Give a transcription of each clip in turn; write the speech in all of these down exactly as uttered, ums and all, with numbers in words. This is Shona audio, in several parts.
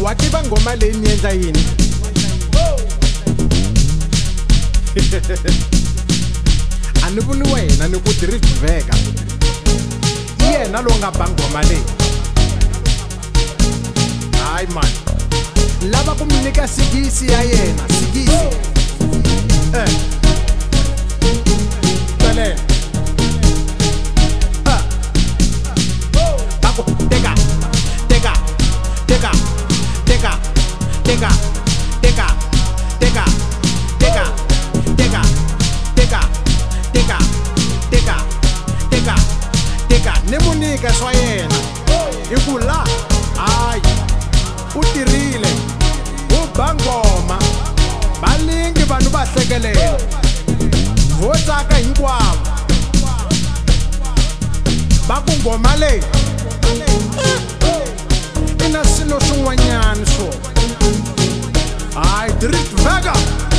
wa tiva ngoma leyi ni endla yini? A ni vuni wena ni ku Drift Vega i yena lo nga ba ngoma leyi. Hayi man, lava ku mi nyika sigisi ya yena, sigisi eh tele ah bako teka teka teka teka teka teka teka teka teka teka teka teka teka teka ni munika swa yena i ku la hayi u tirhile u ba ngoma balingi vanhu va hlekelela vo tsaka hinkwavo va ku ngoma leyi i na swilo swin'wanyana swo hayi Drift Vega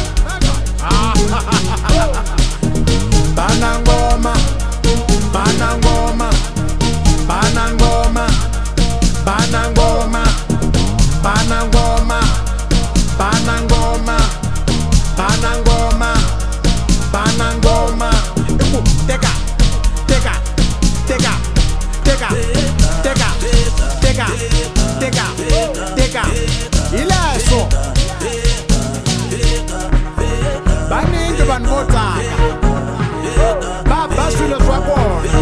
bana ngoma bana ngoma bana ngoma bana ngoma bana ngoma bana ngoma bana ngoma bana ngoma iku teka teka teka teka teka teka teka teka ilaso baningi vanhu vo tsaka va ba swilo swa kona.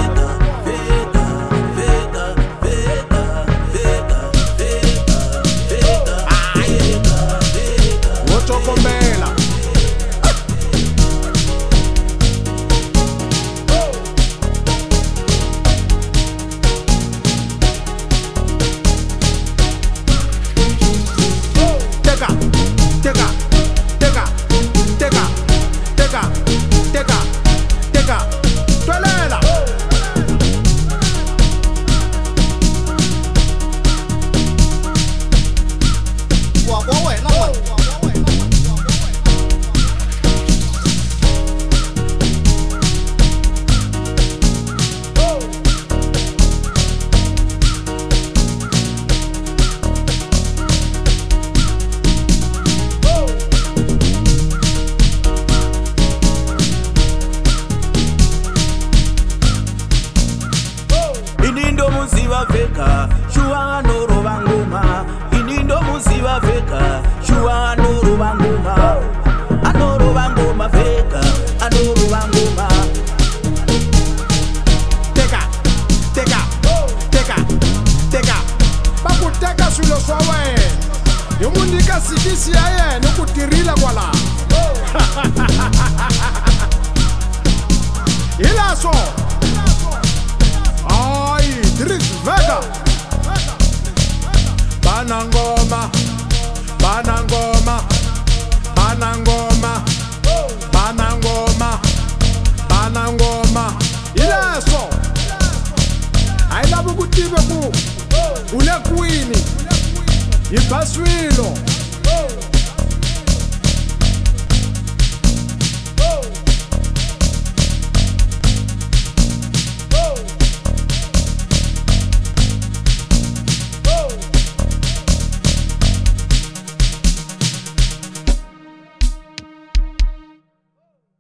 Vega, shua no robanguma. Inindo musiva vega, shua no robanguma. Ano robanguma vega, ano robanguma. Teka, teka, teka, teka. Baku teka swilo swa wena. Yo munika sigisi ya yena ku tirhila kwala. Ilaso. Drift Vega bana ngoma bana ngoma bana ngoma bana ngoma bana ngoma ilaso ayilabo kutive ku ule kwini ibaswilo